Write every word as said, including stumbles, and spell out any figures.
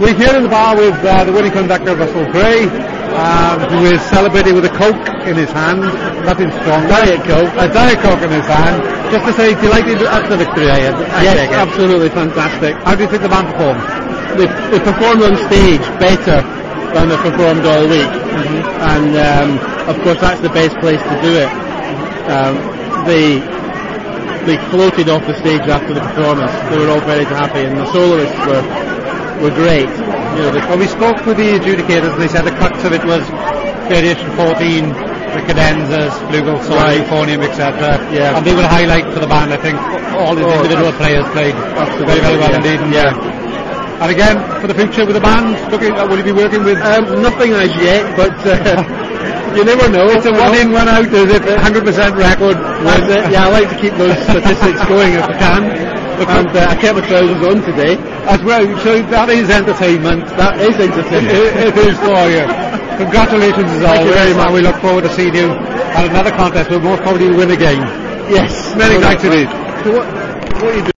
We're here in the bar with uh, the winning conductor, Russell Gray, um, who is celebrating with a Coke in his hand, nothing strong. Diet Coke. A Diet Coke in his hand. Just to say, delighted at the victory, I, I Yes, take it. absolutely fantastic. How do you think the band performed? They, they performed on stage better than they performed all week, mm-hmm. and um, of course that's the best place to do it. Um, they they floated off the stage after the performance. They were all very happy, and the soloists were were great. You know, well, we spoke with the adjudicators, and they said the crux of it was variation fourteen, the cadenzas, flugel, solo, right. euphonium, et cetera. Yeah. And they were a highlight for the band. I think all the oh, individual players played very, very well yeah. indeed. And, yeah. Uh, and again, for the future with the band, looking, uh, will you be working with? Um, nothing as yet, but uh, you never know. It's a one in, one out. Is it one hundred percent record? That's it. Yeah, I like to keep those statistics going if I can. And uh, I kept my trousers on today. As well, so that is entertainment. That is entertainment. it, it is for you. Congratulations as Thank always, you very much. and we look forward to seeing you at another contest. We'll most probably win again. Yes. Many thanks indeed. So what, what are you doing?